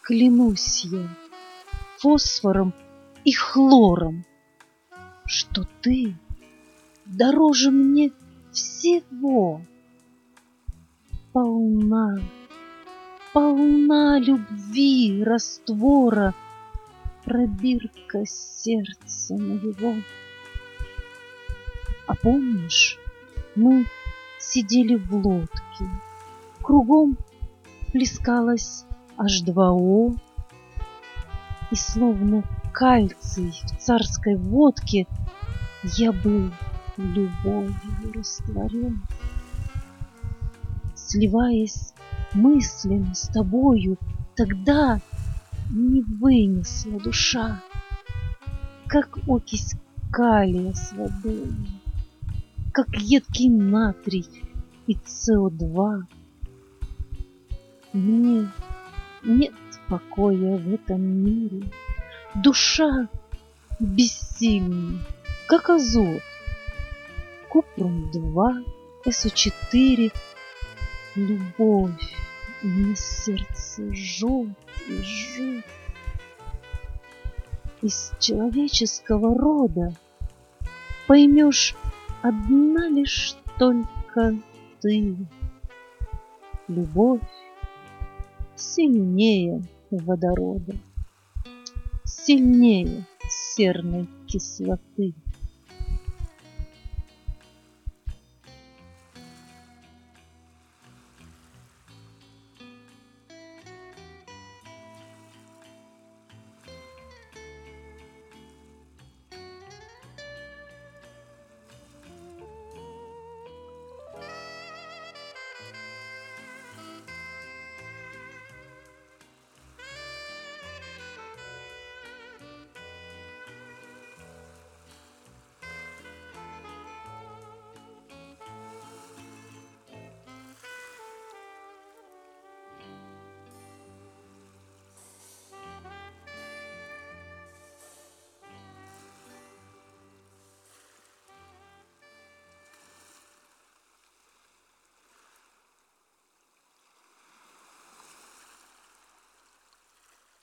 Клянусь я фосфором и хлором, что ты дороже мне всего. Полна, полна любви раствора пробирка сердца моего. А помнишь, мы сидели в лодке, кругом плескалось H2O, и словно кальций в царской водке я был любовью растворен. Сливаясь мыслями с тобою, тогда не вынесла душа, как окись калия с водой, как едкий натрий и СО2. Мне нет покоя в этом мире, душа бессильна, как азот, Купрум-2, СО4. Любовь мне сердце жжет и жжет. Из человеческого рода поймешь одна лишь только ты. Любовь сильнее водорода, сильнее серной кислоты.